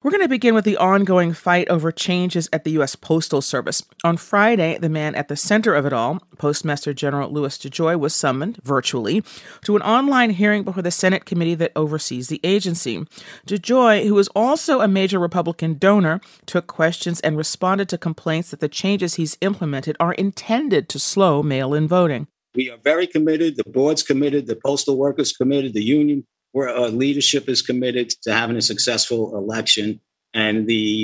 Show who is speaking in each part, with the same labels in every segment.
Speaker 1: We're going to begin with the ongoing fight over changes at the U.S. Postal Service. On Friday, the man at the center of it all, Postmaster General Louis DeJoy, was summoned virtually to an online hearing before the Senate committee that oversees the agency. DeJoy, who is also a major Republican donor, took questions and responded to complaints that the changes he's implemented are intended to slow mail-in voting.
Speaker 2: We are very committed. The board's committed. The postal workers committed. The union leadership is committed to having a successful election, and the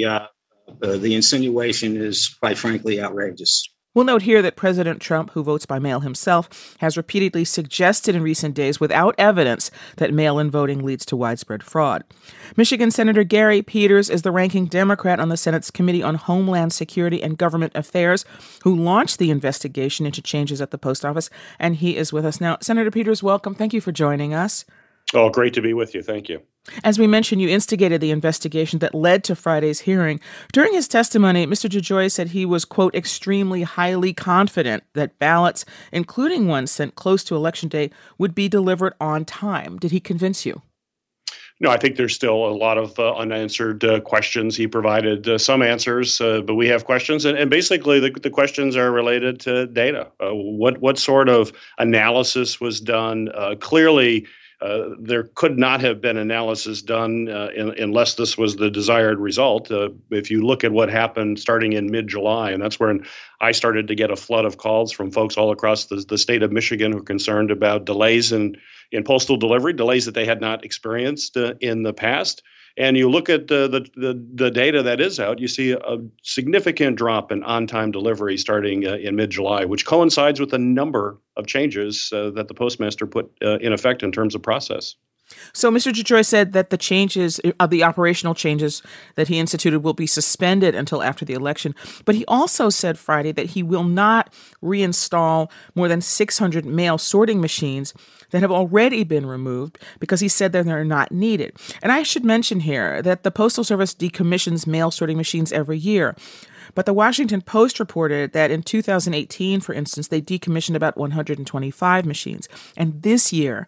Speaker 2: insinuation is, quite frankly, outrageous.
Speaker 1: We'll note here that President Trump, who votes by mail himself, has repeatedly suggested in recent days, without evidence, that mail-in voting leads to widespread fraud. Michigan Senator Gary Peters is the ranking Democrat on the Senate's Committee on Homeland Security and Government Affairs, who launched the investigation into changes at the post office, and he is with us now. Senator Peters, welcome. Thank you for joining us.
Speaker 3: Oh, great to be with you. Thank you.
Speaker 1: As we mentioned, you instigated the investigation that led to Friday's hearing. During his testimony, Mr. DeJoy said he was, quote, extremely highly confident that ballots, including ones sent close to Election Day, would be delivered on time. Did he convince you?
Speaker 3: No, I think there's still a lot of unanswered questions. He provided some answers, but we have questions. And basically, the questions are related to data. What sort of analysis was done? Clearly, there could not have been analysis done unless this was the desired result. If you look at what happened starting in mid-July, and that's when I started to get a flood of calls from folks all across the state of Michigan who are concerned about delays in postal delivery, delays that they had not experienced in the past. And you look at the data that is out, you see a significant drop in on-time delivery starting in mid-July, which coincides with a number of changes that the postmaster put in effect in terms of process.
Speaker 1: So Mr. DeJoy said that the changes, the operational changes that he instituted will be suspended until after the election. But he also said Friday that he will not reinstall more than 600 mail sorting machines that have already been removed because he said that they're not needed. And I should mention here that the Postal Service decommissions mail sorting machines every year. But the Washington Post reported that in 2018, for instance, they decommissioned about 125 machines. And this year,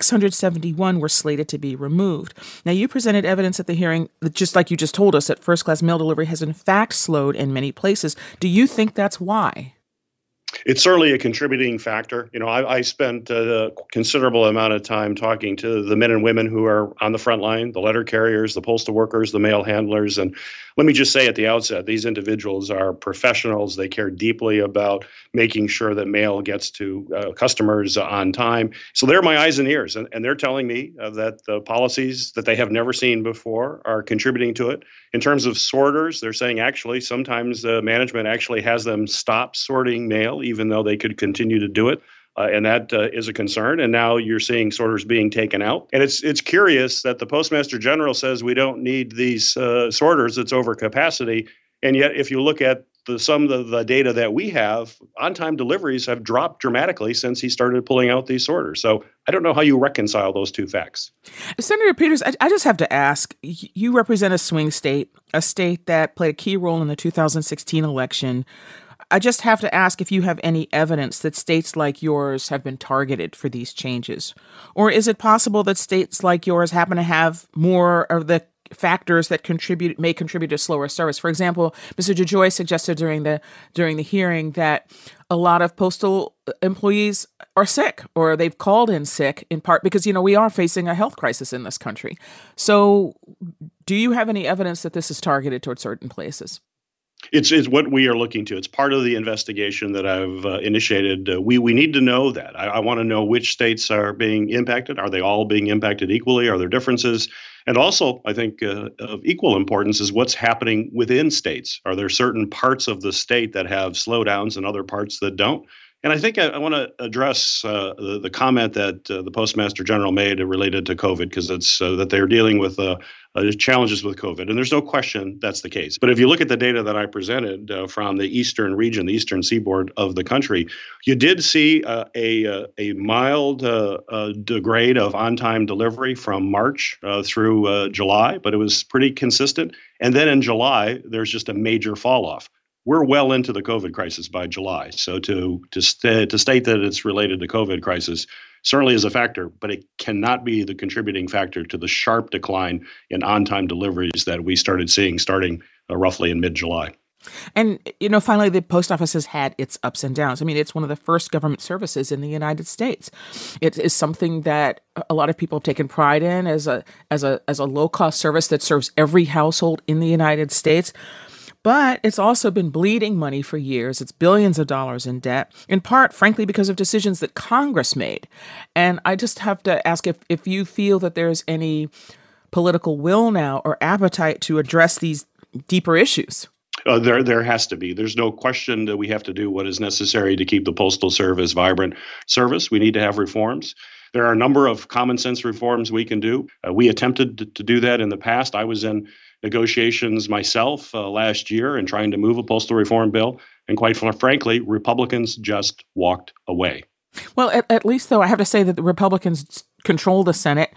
Speaker 1: 671 were slated to be removed. Now, you presented evidence at the hearing, just like you just told us, that first-class mail delivery has in fact slowed in many places. Do you think that's why?
Speaker 3: It's certainly a contributing factor. You know, I spent a considerable amount of time talking to the men and women who are on the front line, the letter carriers, the postal workers, the mail handlers. And let me just say at the outset, these individuals are professionals. They care deeply about making sure that mail gets to customers on time. So they're my eyes and ears. And they're telling me that the policies that they have never seen before are contributing to it. In terms of sorters, they're saying actually sometimes management actually has them stop sorting mail, even though they could continue to do it. And that is a concern. And now you're seeing sorters being taken out. And it's curious that the Postmaster General says we don't need these sorters. It's over capacity. And yet, if you look at some of the data that we have, on-time deliveries have dropped dramatically since he started pulling out these sorters. So I don't know how you reconcile those two facts.
Speaker 1: Senator Peters, I just have to ask, you represent a swing state, a state that played a key role in the 2016 election. I just have to ask if you have any evidence that states like yours have been targeted for these changes. Or is it possible that states like yours happen to have more of the factors that may contribute to slower service? For example, Mr. DeJoy suggested during the hearing that a lot of postal employees are sick, or they've called in sick, in part because, we are facing a health crisis in this country. So do you have any evidence that this is targeted towards certain places?
Speaker 3: It's what we are looking to. It's part of the investigation that I've initiated. We need to know that. I want to know which states are being impacted. Are they all being impacted equally? Are there differences? And also, I think of equal importance is what's happening within states. Are there certain parts of the state that have slowdowns and other parts that don't? And I think I want to address the comment that the Postmaster General made related to COVID, because it's that they're dealing with challenges with COVID. And there's no question that's the case. But if you look at the data that I presented from the eastern region, the eastern seaboard of the country, you did see a mild degrade of on-time delivery from March through July, but it was pretty consistent. And then in July, there's just a major fall off. We're well into the COVID crisis by July. So to state that it's related to COVID crisis certainly is a factor, but it cannot be the contributing factor to the sharp decline in on-time deliveries that we started seeing starting roughly in mid-July.
Speaker 1: And, finally, the post office has had its ups and downs. I mean, it's one of the first government services in the United States. It is something that a lot of people have taken pride in as a low-cost service that serves every household in the United States. But it's also been bleeding money for years. It's billions of dollars in debt, in part, frankly, because of decisions that Congress made. And I just have to ask if you feel that there's any political will now or appetite to address these deeper issues.
Speaker 3: There has to be. There's no question that we have to do what is necessary to keep the Postal Service vibrant service. We need to have reforms. There are a number of common sense reforms we can do. We attempted to do that in the past. I was in negotiations myself last year and trying to move a postal reform bill. And quite frankly, Republicans just walked away.
Speaker 1: Well, at least, though, I have to say that the Republicans control the Senate,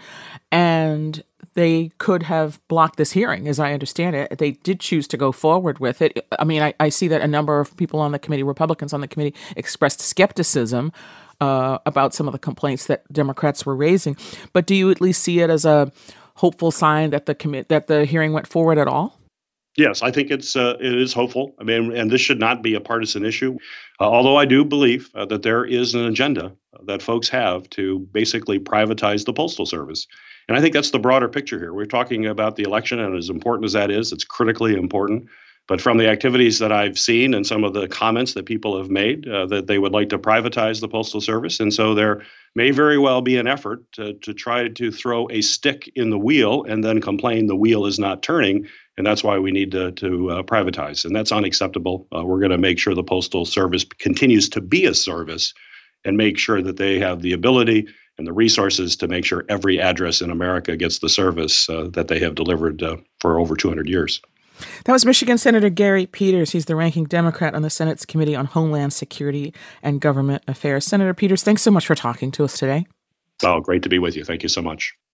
Speaker 1: and they could have blocked this hearing, as I understand it. They did choose to go forward with it. I mean, I see that a number of people on the committee, Republicans on the committee, expressed skepticism about some of the complaints that Democrats were raising. But do you at least see it as a hopeful sign that the hearing went forward at all?
Speaker 3: Yes, I think it is hopeful. I mean, and this should not be a partisan issue. Although I do believe that there is an agenda that folks have to basically privatize the Postal Service. And I think that's the broader picture here. We're talking about the election, and as important as that is, it's critically important. But from the activities that I've seen and some of the comments that people have made, that they would like to privatize the Postal Service. And so there may very well be an effort to try to throw a stick in the wheel and then complain the wheel is not turning. And that's why we need to privatize. And that's unacceptable. We're going to make sure the Postal Service continues to be a service and make sure that they have the ability and the resources to make sure every address in America gets the service that they have delivered for over 200 years.
Speaker 1: That was Michigan Senator Gary Peters. He's the ranking Democrat on the Senate's Committee on Homeland Security and Government Affairs. Senator Peters, thanks so much for talking to us today.
Speaker 3: Oh, great to be with you. Thank you so much.